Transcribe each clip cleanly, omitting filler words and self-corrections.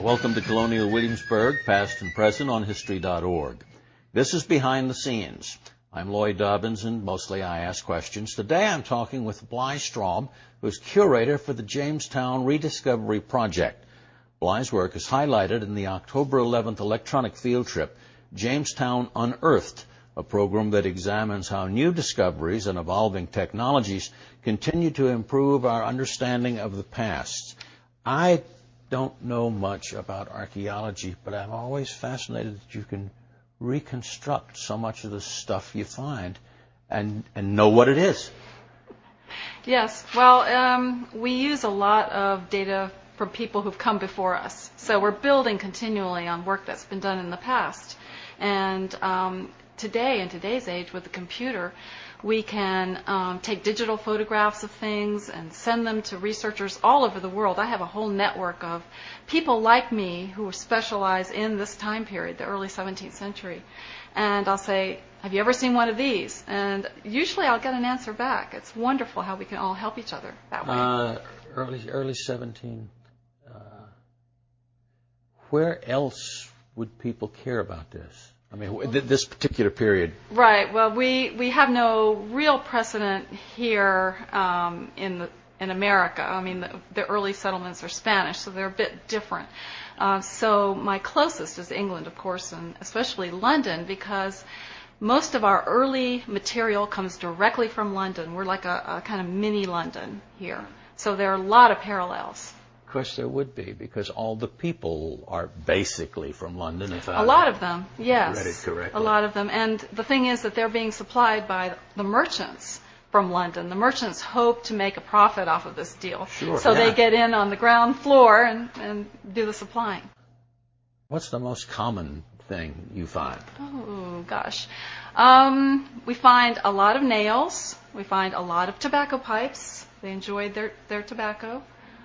Welcome to Colonial Williamsburg, past and present on History.org. This is Behind the Scenes. I'm Lloyd Dobbins, and mostly I ask questions. Today I'm talking with Bly Strom, who's curator for the Jamestown Rediscovery Project. Bly's work is highlighted in the October 11th electronic field trip, Jamestown Unearthed, a program that examines how new discoveries and evolving technologies continue to improve our understanding of the past. I don't know much about archaeology, but I'm always fascinated that you can reconstruct so much of the stuff you find and know what it is. Yes. Well, we use a lot of data from people who've come before us. So we're building continually on work that's been done in the past. And today, in today's age with the computer, we can take digital photographs of things and send them to researchers all over the world. I have a whole network of people like me who specialize in this time period, the early 17th century. And I'll say, have you ever seen one of these? And usually I'll get an answer back. It's wonderful how we can all help each other that way. Early 17. Where else would people care about this? I mean, this particular period. Right. Well, we have no real precedent here in America. I mean, the early settlements are Spanish, so they're a bit different. So my closest is England, of course, and especially London, because most of our early material comes directly from London. We're like a kind of mini London here. So there are a lot of parallels. Of course, there would be, because all the people are basically from London. A lot of them, yes. Read it correctly. A lot of them. And the thing is that they're being supplied by the merchants from London. The merchants hope to make a profit off of this deal. Sure, so they get in on the ground floor and do the supplying. What's the most common thing you find? Oh, gosh. We find a lot of nails. We find a lot of tobacco pipes. They enjoyed their tobacco.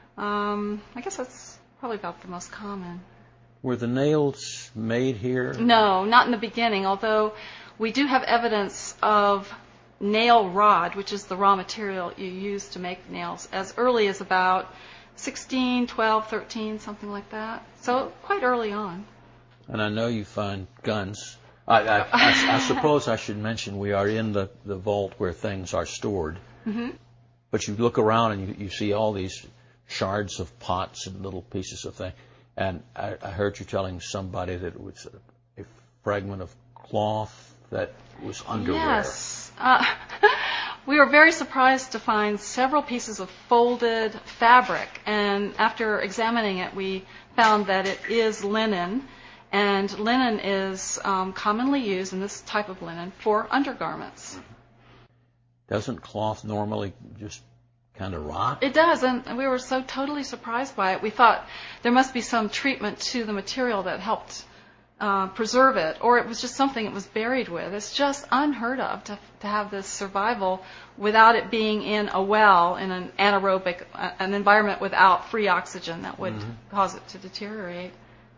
I guess that's probably about the most common. Were the nails made here? No, not in the beginning, although we do have evidence of nail rod, which is the raw material you use to make nails, as early as about 16, 12, 13, something like that. So quite early on. And I know you find guns. I suppose I should mention we are in the vault where things are stored. Mm-hmm. But you look around and you see all these shards of pots and little pieces of things. And I heard you telling somebody that it was a fragment of cloth that was underwear. Yes. We were very surprised to find several pieces of folded fabric. And after examining it, we found that it is linen. And linen is commonly used, in this type of linen, for undergarments. Doesn't cloth normally just kind of rot? It does, and we were so totally surprised by it. We thought there must be some treatment to the material that helped preserve it, or it was just something it was buried with. It's just unheard of to have this survival without it being in a well, in an anaerobic, an environment without free oxygen that would cause it to deteriorate.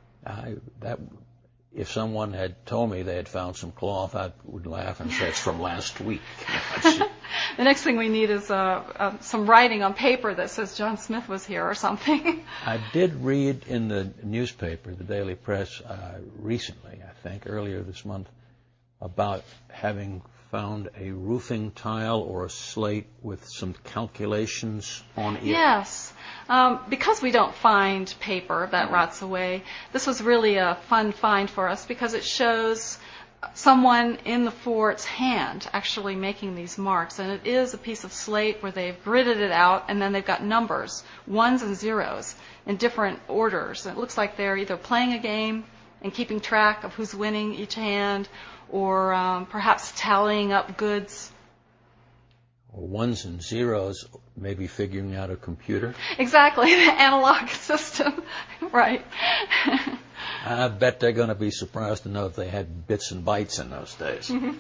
If someone had told me they had found some cloth, I would laugh and say it's from last week. The next thing we need is some writing on paper that says John Smith was here or something. I did read in the newspaper, the Daily Press, recently, I think, earlier this month, about having found a roofing tile or a slate with some calculations on it. Yes. Because we don't find paper that rots away, this was really a fun find for us because it shows someone in the fort's hand actually making these marks. And it is a piece of slate where they've gridded it out, and then they've got numbers, ones and zeros, in different orders. And it looks like they're either playing a game and keeping track of who's winning each hand, or perhaps tallying up goods. Or ones and zeros, maybe figuring out a computer. Exactly, the analog system, right. I bet they're going to be surprised to know if they had bits and bytes in those days. Mm-hmm.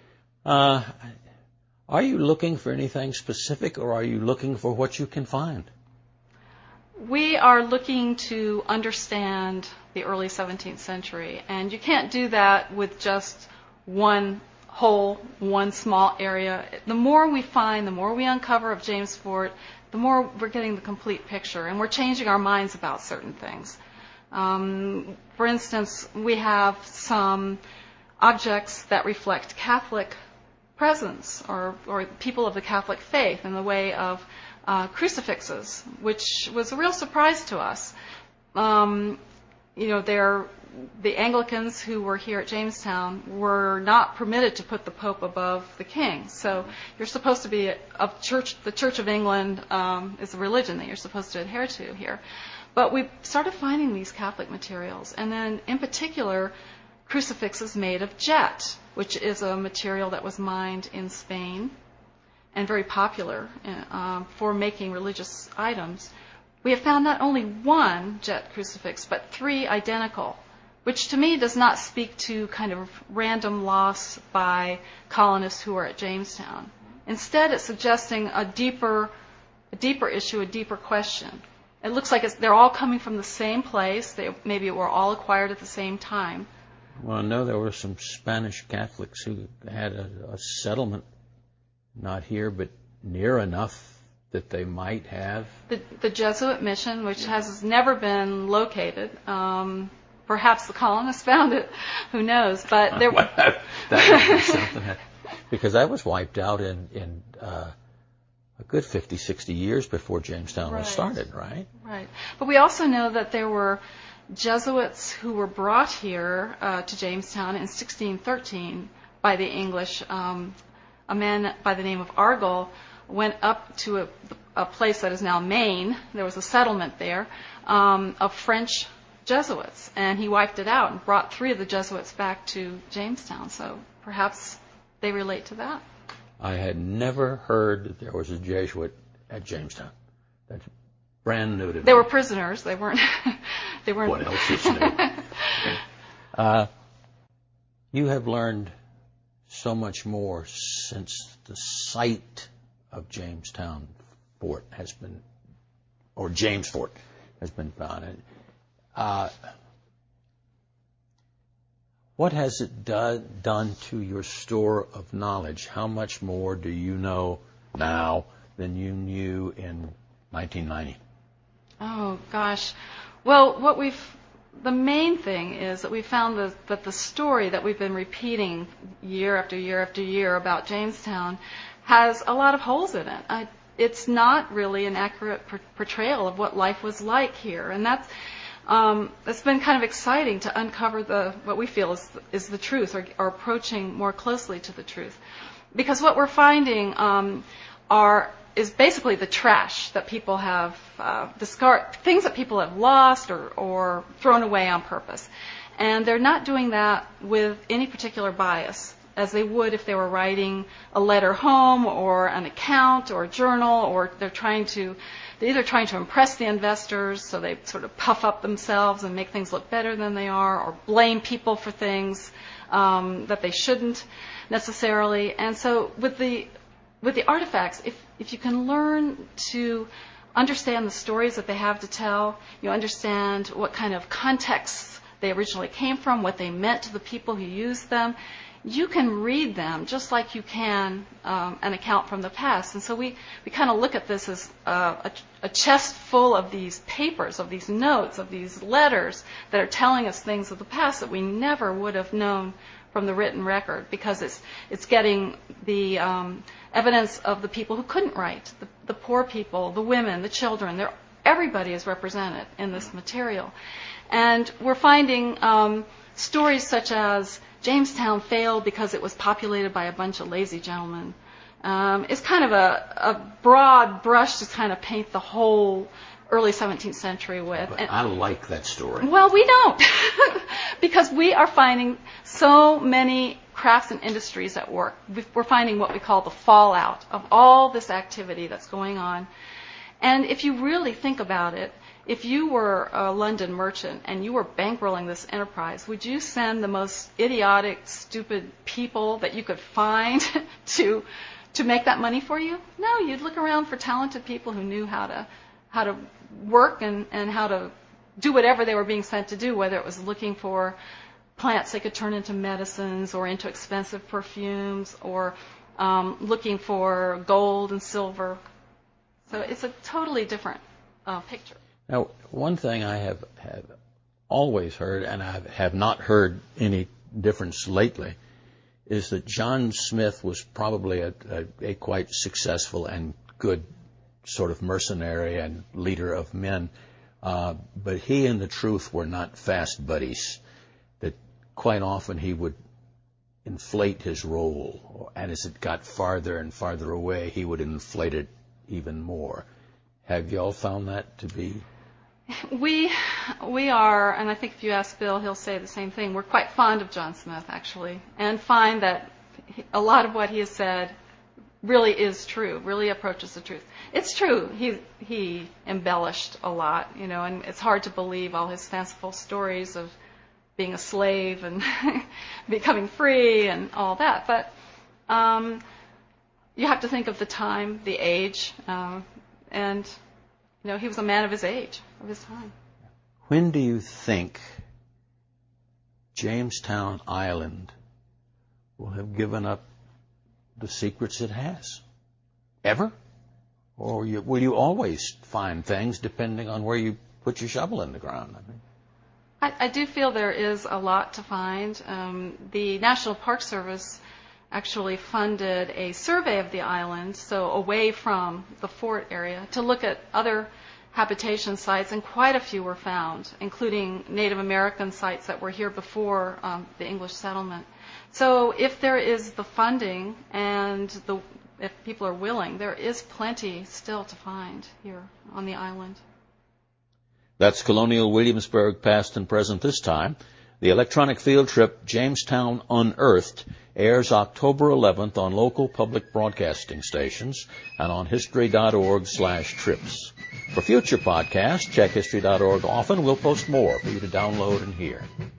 Are you looking for anything specific, or are you looking for what you can find? We are looking to understand the early 17th century, and you can't do that with just one small area. The more we find, the more we uncover of James Fort, the more we're getting the complete picture, and we're changing our minds about certain things. For instance, we have some objects that reflect Catholic presence or people of the Catholic faith in the way of crucifixes, which was a real surprise to us. The Anglicans who were here at Jamestown were not permitted to put the Pope above the King. So you're supposed to be the Church of England is a religion that you're supposed to adhere to here. But we started finding these Catholic materials, and then in particular crucifixes made of jet, which is a material that was mined in Spain and very popular for making religious items. We have found not only one jet crucifix, but 3 identical, which to me does not speak to kind of random loss by colonists who are at Jamestown. Instead, it's suggesting a deeper issue, a deeper question. It looks like they're all coming from the same place. They maybe were all acquired at the same time. Well, I know there were some Spanish Catholics who had a settlement, not here, but near enough that they might have. The Jesuit mission, which has never been located. Perhaps the colonists found it. Who knows? But there. That would be something. Because that was wiped out in a good 50, 60 years before Jamestown was started, right? Right. But we also know that there were Jesuits who were brought here to Jamestown in 1613 by the English. A man by the name of Argall went up to a place that is now Maine. There was a settlement there of French Jesuits, and he wiped it out and brought 3 of the Jesuits back to Jamestown. So perhaps they relate to that. I had never heard that there was a Jesuit at Jamestown. That's brand new to me. They were prisoners. They weren't. They weren't. What else is new? You have learned so much more since the site of Jamestown Fort has been, or James Fort has been found. What has it done to your store of knowledge? How much more do you know now than you knew in 1990? Oh, gosh. Well, the main thing is that we found that the story that we've been repeating year after year after year about Jamestown has a lot of holes in it. It's not really an accurate portrayal of what life was like here, and it's been kind of exciting to uncover what we feel is the truth, or approaching more closely to the truth, because what we're finding is basically the trash that people have discarded, things that people have lost or thrown away on purpose, and they're not doing that with any particular bias, as they would if they were writing a letter home or an account or a journal, or they're either trying to impress the investors, so they sort of puff up themselves and make things look better than they are, or blame people for things that they shouldn't necessarily. And so with the artifacts, if you can learn to understand the stories that they have to tell, you understand what kind of contexts they originally came from, what they meant to the people who used them, you can read them just like you can an account from the past. And so we kind of look at this as a chest full of these papers, of these notes, of these letters that are telling us things of the past that we never would have known from the written record, because it's getting the evidence of the people who couldn't write, the poor people, the women, the children. Everybody is represented in this material. And we're finding stories such as Jamestown failed because it was populated by a bunch of lazy gentlemen. It's kind of a broad brush to kind of paint the whole early 17th century with. But I like that story. Well, we don't, because we are finding so many crafts and industries at work. We're finding what we call the fallout of all this activity that's going on. And if you really think about it, if you were a London merchant and you were bankrolling this enterprise, would you send the most idiotic, stupid people that you could find to make that money for you? No, you'd look around for talented people who knew how to work and how to do whatever they were being sent to do, whether it was looking for plants they could turn into medicines or into expensive perfumes, or looking for gold and silver. So it's a totally different picture. Now, one thing I have always heard, and I have not heard any difference lately, is that John Smith was probably a quite successful and good sort of mercenary and leader of men, but he and the Truth were not fast buddies, that quite often he would inflate his role, and as it got farther and farther away, he would inflate it even more. Have you all found that to be? We are, and I think if you ask Bill, he'll say the same thing. We're quite fond of John Smith, actually, and find that a lot of what he has said really is true, really approaches the truth. It's true, he embellished a lot, and it's hard to believe all his fanciful stories of being a slave and becoming free and all that. But you have to think of the time, the age, and he was a man of his age, of his time. When do you think Jamestown Island will have given up the secrets it has? Ever? Or will you always find things depending on where you put your shovel in the ground? I do feel there is a lot to find. The National Park Service actually funded a survey of the island, so away from the fort area, to look at other habitation sites, and quite a few were found, including Native American sites that were here before the English settlement. So if there is the funding and if people are willing, there is plenty still to find here on the island. That's Colonial Williamsburg, past and present this time. The electronic field trip Jamestown Unearthed airs October 11th on local public broadcasting stations and on history.org/trips. For future podcasts, check history.org often. We'll post more for you to download and hear.